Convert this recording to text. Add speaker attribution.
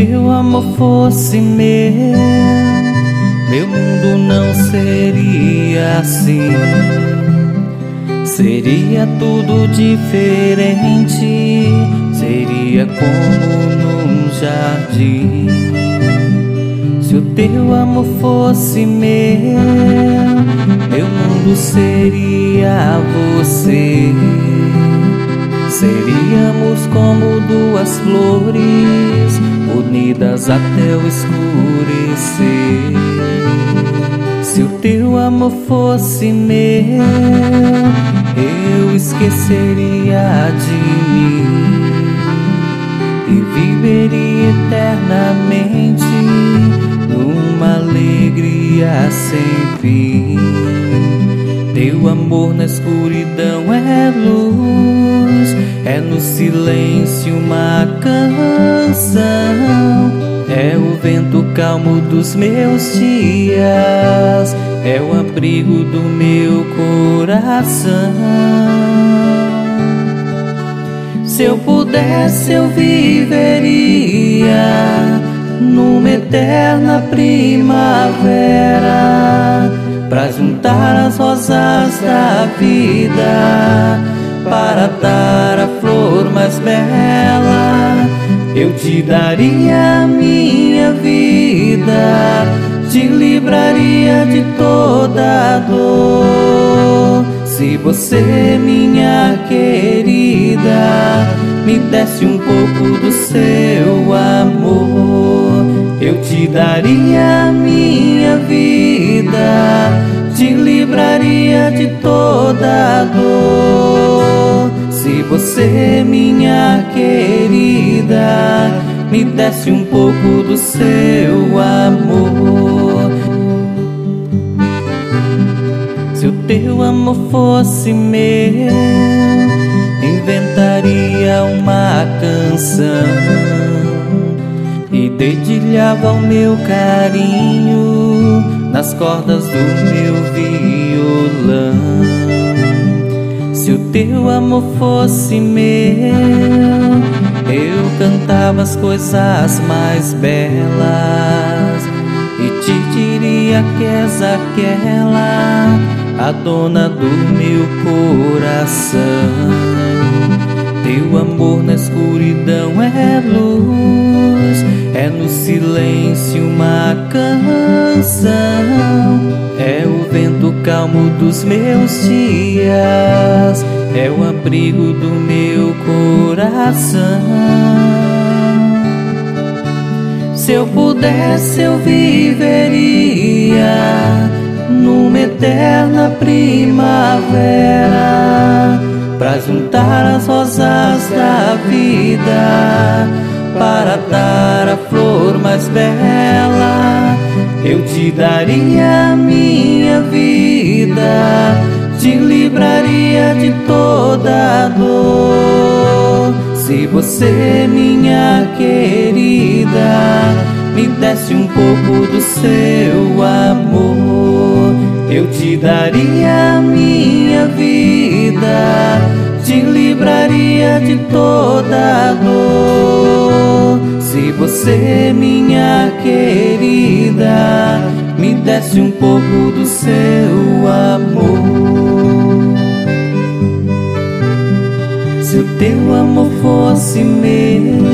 Speaker 1: teu amor fosse meu mundo não seria assim. Seria tudo diferente, seria como num jardim. Se o teu amor fosse meu mundo seria você. Seríamos como duas flores, unidas até o escurecer. Se o teu amor fosse meu, eu esqueceria de mim e viveria eternamente numa alegria sem fim. Teu amor na escuridão é luz, é no silêncio uma canção, é o vento calmo dos meus dias, é o abrigo do meu coração. Se eu pudesse eu viveria numa eterna primavera, pra juntar as rosas da vida, para dar a flor mais bela. Eu te daria a minha vida, te livraria de toda dor. Se você, minha querida, me desse um pouco do seu amor, eu te daria a minha vida, te livraria de toda dor. Se você, minha querida, me desse um pouco do seu amor. Se o teu amor fosse meu, inventaria uma canção e dedilhava o meu carinho nas cordas do meu violão. Se o teu amor fosse meu, eu cantava as coisas mais belas e te diria que és aquela, a dona do meu coração. Teu amor na escuridão é luz, é no silêncio uma canção, é o vento calmo dos meus dias, é o abrigo do meu coração. Se eu pudesse eu viveria numa eterna primavera, pra juntar as rosas da vida, para dar a flor mais bela. Eu te daria a minha vida, te livraria de toda dor. Se você, minha querida, me desse um pouco do seu amor, eu te daria a minha vida, te livraria de toda dor. Se você, minha querida, me desse um pouco do seu amor. Se o teu amor fosse meu,